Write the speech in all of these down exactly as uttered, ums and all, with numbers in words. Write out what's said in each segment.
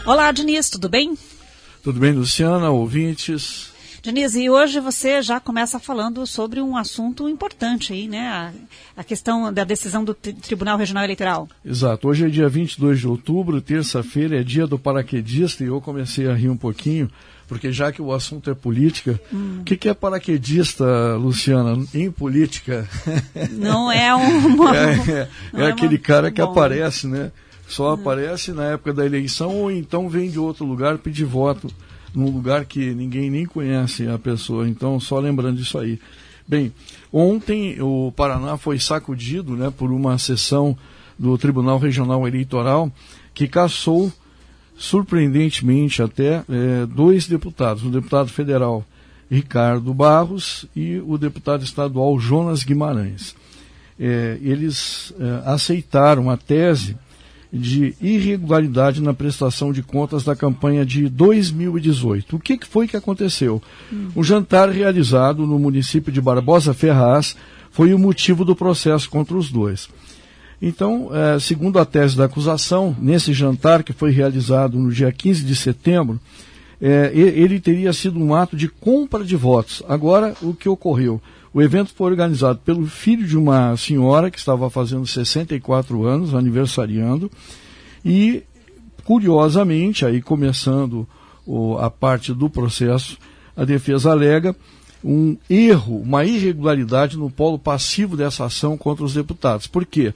Olá, Diniz, tudo bem? Tudo bem, Luciana, ouvintes? Diniz, e hoje você já começa falando sobre um assunto importante aí, né? A, a questão da decisão do Tribunal Regional Eleitoral. Exato. Hoje é dia vinte e dois de outubro, terça-feira, é dia do paraquedista, e eu comecei a rir um pouquinho, porque já que o assunto é política, o hum. que, que é paraquedista, Luciana, em política? Não é uma... é, é, é aquele uma... cara que Bom. aparece, né? Só aparece na época da eleição ou então vem de outro lugar pedir voto num lugar que ninguém nem conhece a pessoa. Então, só lembrando disso aí. Bem, ontem o Paraná foi sacudido, né, por uma sessão do Tribunal Regional Eleitoral que cassou, surpreendentemente até, é, dois deputados, o deputado federal Ricardo Barros e o deputado estadual Jonas Guimarães. É, eles é, aceitaram a tese de irregularidade na prestação de contas da campanha de dois mil e dezoito. O que, que foi que aconteceu? Hum. O jantar realizado no município de Barbosa Ferraz foi o motivo do processo contra os dois. Então, eh, segundo a tese da acusação, nesse jantar que foi realizado no dia quinze de setembro, eh, ele teria sido um ato de compra de votos. Agora, o que ocorreu? O evento foi organizado pelo filho de uma senhora que estava fazendo sessenta e quatro anos, aniversariando, e, curiosamente, aí começando o, a parte do processo, a defesa alega um erro, uma irregularidade no polo passivo dessa ação contra os deputados. Por quê?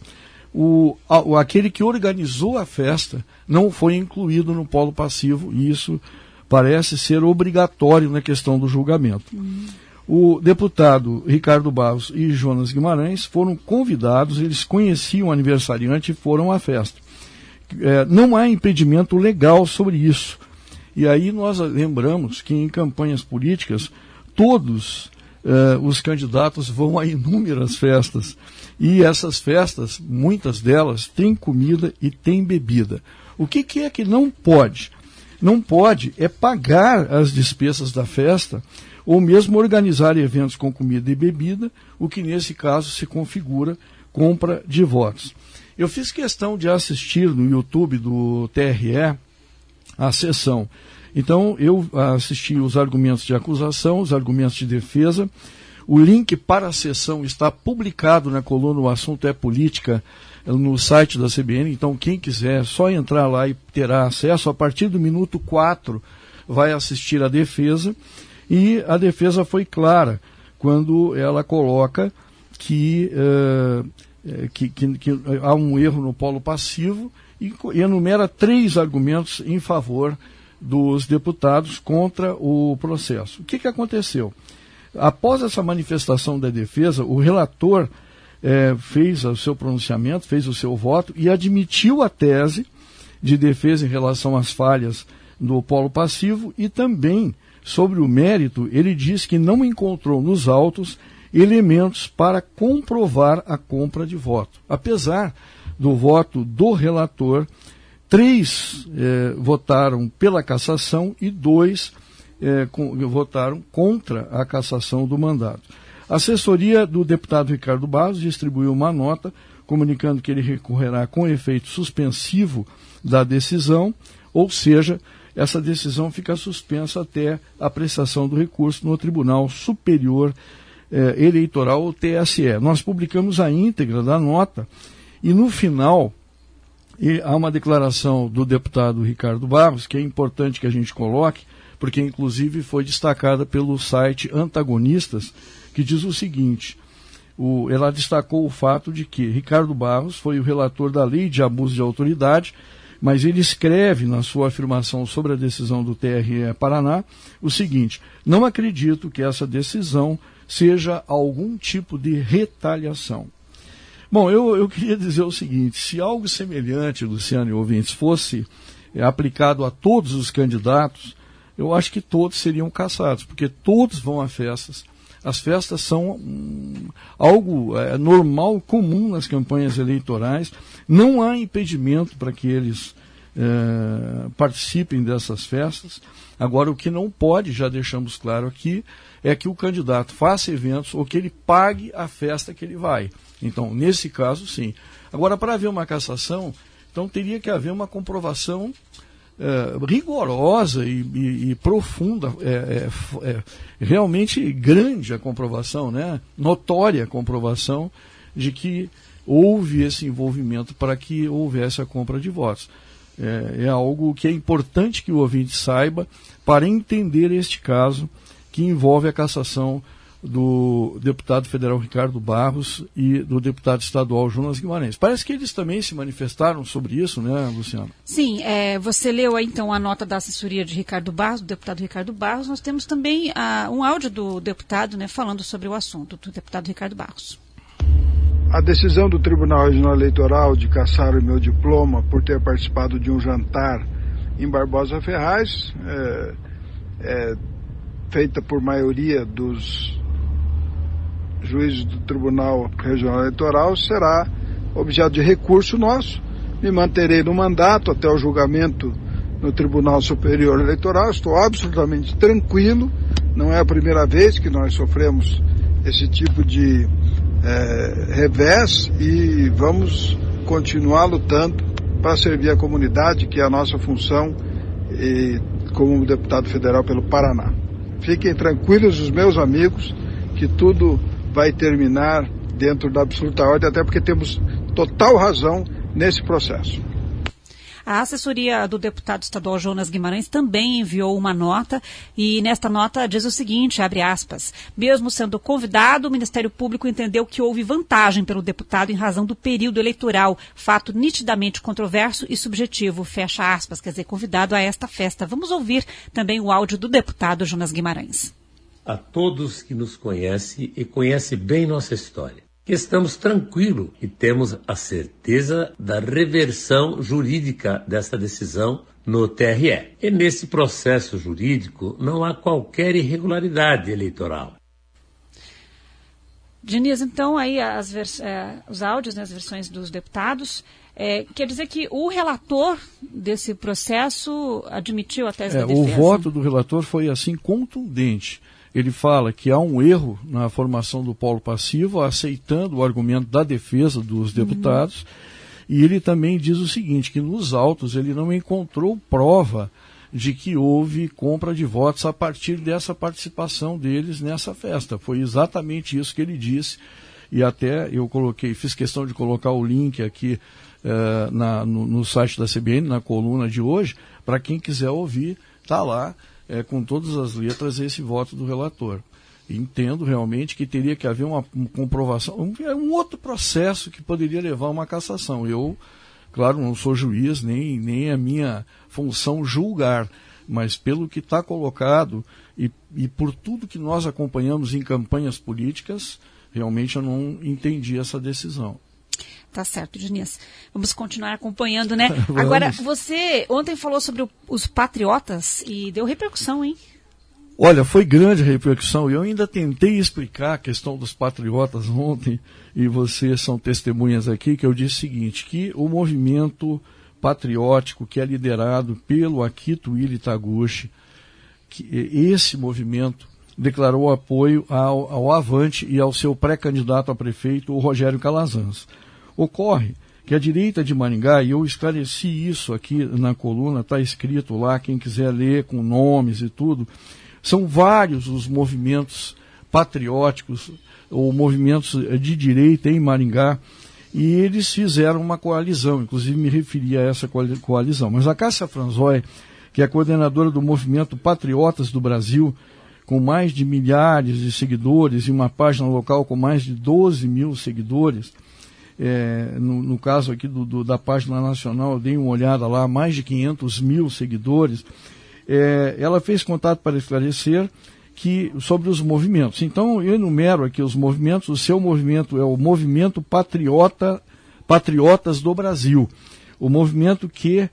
O, a, aquele que organizou a festa não foi incluído no polo passivo, e isso parece ser obrigatório na questão do julgamento. Uhum. O deputado Ricardo Barros e Jonas Guimarães foram convidados, eles conheciam o aniversariante e foram à festa. É, não há impedimento legal sobre isso. E aí nós lembramos que em campanhas políticas, todos é, os candidatos vão a inúmeras festas. E essas festas, muitas delas, têm comida e têm bebida. O que, que é que não pode? Não pode é pagar as despesas da festa, ou mesmo organizar eventos com comida e bebida, o que nesse caso se configura compra de votos. Eu fiz questão de assistir no YouTube do T R E a sessão. Então eu assisti os argumentos de acusação, os argumentos de defesa. O link para a sessão está publicado na coluna O Assunto é Política no site da C B N, então quem quiser é só entrar lá e terá acesso. A partir do minuto quatro vai assistir a defesa. E a defesa foi clara quando ela coloca que, uh, que, que, que há um erro no polo passivo e, e enumera três argumentos em favor dos deputados contra o processo. O que, que aconteceu? Após essa manifestação da defesa, o relator eh, fez o seu pronunciamento, fez o seu voto e admitiu a tese de defesa em relação às falhas do polo passivo e também, sobre o mérito, ele diz que não encontrou nos autos elementos para comprovar a compra de voto. Apesar do voto do relator, três eh, votaram pela cassação e dois eh, com, votaram contra a cassação do mandato. A assessoria do deputado Ricardo Barros distribuiu uma nota comunicando que ele recorrerá com efeito suspensivo da decisão, ou seja, essa decisão fica suspensa até a apreciação do recurso no Tribunal Superior eh, Eleitoral, o T S E. Nós publicamos a íntegra da nota e no final e há uma declaração do deputado Ricardo Barros, que é importante que a gente coloque, porque inclusive foi destacada pelo site Antagonistas, que diz o seguinte: o, ela destacou o fato de que Ricardo Barros foi o relator da lei de abuso de autoridade, mas ele escreve na sua afirmação sobre a decisão do T R E Paraná o seguinte: não acredito que essa decisão seja algum tipo de retaliação. Bom, eu, eu queria dizer o seguinte: se algo semelhante, Luciano e ouvintes, fosse é, aplicado a todos os candidatos, eu acho que todos seriam cassados, porque todos vão a festas. As festas são hum, algo é, normal, comum nas campanhas eleitorais. Não há impedimento para que eles é, participem dessas festas. Agora, o que não pode, já deixamos claro aqui, é que o candidato faça eventos ou que ele pague a festa que ele vai. Então, nesse caso, sim. Agora, para haver uma cassação, então teria que haver uma comprovação é, rigorosa e, e, e profunda, é, é, é realmente grande a comprovação, né? Notória a comprovação de que houve esse envolvimento para que houvesse a compra de votos. É, é algo que é importante que o ouvinte saiba para entender este caso que envolve a cassação do deputado federal Ricardo Barros e do deputado estadual Jonas Guimarães. Parece que eles também se manifestaram sobre isso, né, Luciano? Sim, é, você leu aí, então, a nota da assessoria de Ricardo Barros, do deputado Ricardo Barros. Nós temos também a, um áudio do deputado, né, falando sobre o assunto, do deputado Ricardo Barros. A decisão do Tribunal Regional Eleitoral de cassar o meu diploma por ter participado de um jantar em Barbosa Ferraz é, é feita por maioria dos juízes do Tribunal Regional Eleitoral, será objeto de recurso nosso. Me manterei no mandato até o julgamento no Tribunal Superior Eleitoral. Estou absolutamente tranquilo. Não é a primeira vez que nós sofremos esse tipo de é, revés e vamos continuar lutando para servir a comunidade, que é a nossa função e, como deputado federal pelo Paraná. Fiquem tranquilos os meus amigos que tudo vai terminar dentro da absoluta ordem, até porque temos total razão nesse processo. A assessoria do deputado estadual Jonas Guimarães também enviou uma nota e nesta nota diz o seguinte, abre aspas, mesmo sendo convidado, o Ministério Público entendeu que houve vantagem pelo deputado em razão do período eleitoral, fato nitidamente controverso e subjetivo, fecha aspas, quer dizer, convidado a esta festa. Vamos ouvir também o áudio do deputado Jonas Guimarães. A todos que nos conhecem e conhecem bem nossa história, que estamos tranquilos e temos a certeza da reversão jurídica dessa decisão no T R E. E nesse processo jurídico não há qualquer irregularidade eleitoral. Diniz, então, aí as vers- é, os áudios, né, as versões dos deputados, é, quer dizer que o relator desse processo admitiu a tese é, da defesa? O voto do relator foi assim contundente. Ele fala que há um erro na formação do polo passivo, aceitando o argumento da defesa dos deputados, uhum. E ele também diz o seguinte, que nos autos ele não encontrou prova de que houve compra de votos a partir dessa participação deles nessa festa. Foi exatamente isso que ele disse, e até eu coloquei, fiz questão de colocar o link aqui uh, na, no, no site da C B N, na coluna de hoje, para quem quiser ouvir, está lá. É, com todas as letras, esse voto do relator. Entendo realmente que teria que haver uma, uma comprovação, um, um outro processo que poderia levar a uma cassação. Eu, claro, não sou juiz, nem, nem é minha função julgar, mas pelo que está colocado e, e por tudo que nós acompanhamos em campanhas políticas, realmente eu não entendi essa decisão. Tá certo, Diniz. Vamos continuar acompanhando, né? Agora, você ontem falou sobre o, os patriotas e deu repercussão, hein? Olha, foi grande a repercussão. Eu ainda tentei explicar a questão dos patriotas ontem, e vocês são testemunhas aqui, que eu disse o seguinte, que o movimento patriótico que é liderado pelo Akito Willy Taguchi, que esse movimento declarou apoio ao, ao Avante e ao seu pré-candidato a prefeito, o Rogério Calazans. Ocorre que a direita de Maringá, e eu esclareci isso aqui na coluna, está escrito lá, quem quiser ler com nomes e tudo, são vários os movimentos patrióticos ou movimentos de direita em Maringá, e eles fizeram uma coalizão, inclusive me referi a essa coalizão. Mas a Cássia Franzói, que é a coordenadora do movimento Patriotas do Brasil, com mais de milhares de seguidores e uma página local com mais de doze mil seguidores, É, no, no caso aqui do, do, da página nacional, eu dei uma olhada lá, mais de quinhentos mil seguidores, é, ela fez contato para esclarecer que, sobre os movimentos. Então, eu enumero aqui os movimentos. O seu movimento é o Movimento Patriota, Patriotas do Brasil, o movimento que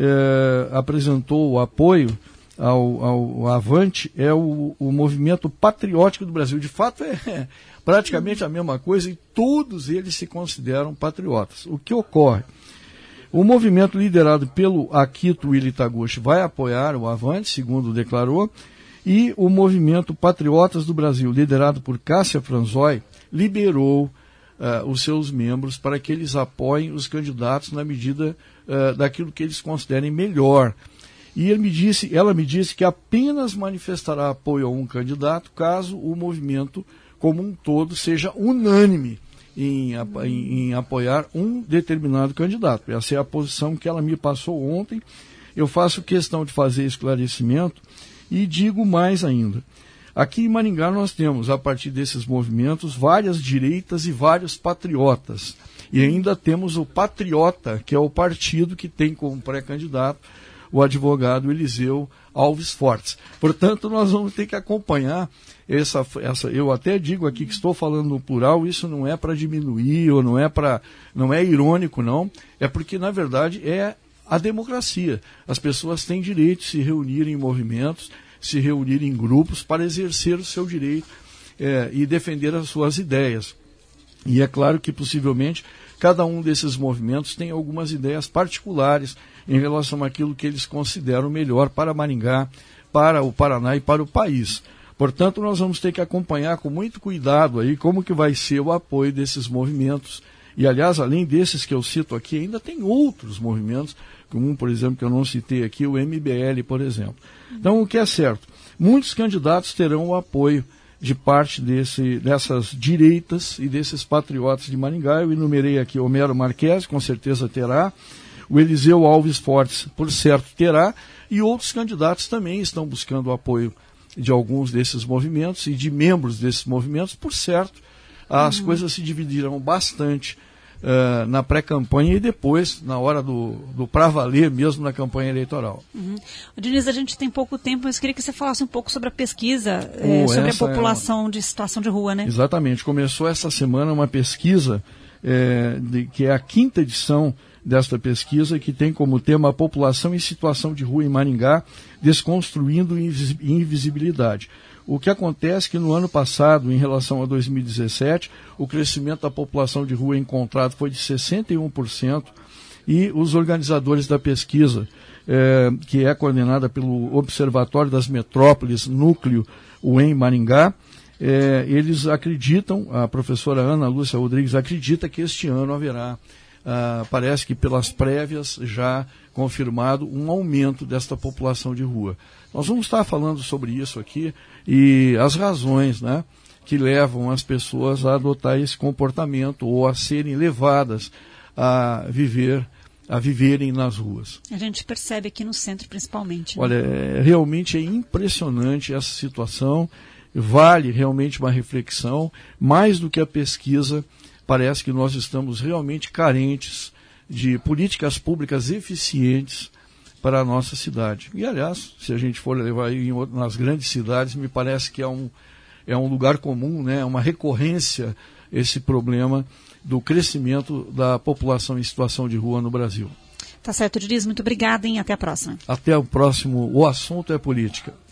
é, apresentou o apoio ao, ao Avante é o, o Movimento Patriótico do Brasil. De fato, é, é praticamente a mesma coisa, e todos eles se consideram patriotas. O que ocorre? O movimento liderado pelo Akito Willy Taguchi vai apoiar o Avante, segundo declarou, e o movimento Patriotas do Brasil, liderado por Cássia Franzói, liberou uh, os seus membros para que eles apoiem os candidatos na medida uh, daquilo que eles considerem melhor. E ele me disse, ela me disse que apenas manifestará apoio a um candidato caso o movimento como um todo seja unânime em, em, em apoiar um determinado candidato. Essa é a posição que ela me passou ontem. Eu faço questão de fazer esclarecimento e digo mais ainda. Aqui em Maringá nós temos, a partir desses movimentos, várias direitas e vários patriotas. E ainda temos o Patriota, que é o partido que tem como pré-candidato o advogado Eliseu Alves Fortes. Portanto, nós vamos ter que acompanhar essa, essa... Eu até digo aqui que estou falando no plural, isso não é para diminuir, ou não é para... não é irônico, não. É porque, na verdade, é a democracia. As pessoas têm direito de se reunir em movimentos, se reunir em grupos para exercer o seu direito é, e defender as suas ideias. E é claro que, possivelmente, cada um desses movimentos tem algumas ideias particulares em relação àquilo que eles consideram melhor para Maringá, para o Paraná e para o país. Portanto, nós vamos ter que acompanhar com muito cuidado aí como que vai ser o apoio desses movimentos. E, aliás, além desses que eu cito aqui, ainda tem outros movimentos, como um, por exemplo, que eu não citei aqui, o M B L, por exemplo. Então, o que é certo? Muitos candidatos terão o apoio de parte desse, dessas direitas e desses patriotas de Maringá. Eu enumerei aqui Homero Marques, com certeza terá, o Eliseu Alves Fortes, por certo, terá, e outros candidatos também estão buscando o apoio de alguns desses movimentos e de membros desses movimentos. Por certo, as uhum. coisas se dividirão bastante uh, na pré-campanha e depois, na hora do, do pra valer mesmo na campanha eleitoral. Uhum. Diniz, a gente tem pouco tempo, mas queria que você falasse um pouco sobre a pesquisa, oh, é, sobre a população é uma... de situação de rua, né? Exatamente. Começou essa semana uma pesquisa, é, de, que é a quinta edição desta pesquisa, que tem como tema a população em situação de rua em Maringá, desconstruindo invisibilidade. O que acontece é que no ano passado, em relação a dois mil e dezessete, o crescimento da população de rua encontrado foi de sessenta e um por cento, e os organizadores da pesquisa, eh, que é coordenada pelo Observatório das Metrópoles, Núcleo U E M Maringá, eh, eles acreditam, a professora Ana Lúcia Rodrigues acredita que este ano haverá, ah, parece que pelas prévias já confirmado, um aumento desta população de rua. Nós vamos estar falando sobre isso aqui e as razões, né, que levam as pessoas a adotar esse comportamento ou a serem levadas a viver, a viverem nas ruas. A gente percebe aqui no centro principalmente. Né? Olha, é, realmente é impressionante essa situação, vale realmente uma reflexão, mais do que a pesquisa, parece que nós estamos realmente carentes de políticas públicas eficientes para a nossa cidade. E, aliás, se a gente for levar em, nas grandes cidades, me parece que é um, é um lugar comum, né, uma recorrência, esse problema do crescimento da população em situação de rua no Brasil. Tá certo, Diniz, muito obrigada, hein? Até a próxima. Até o próximo. O assunto é política.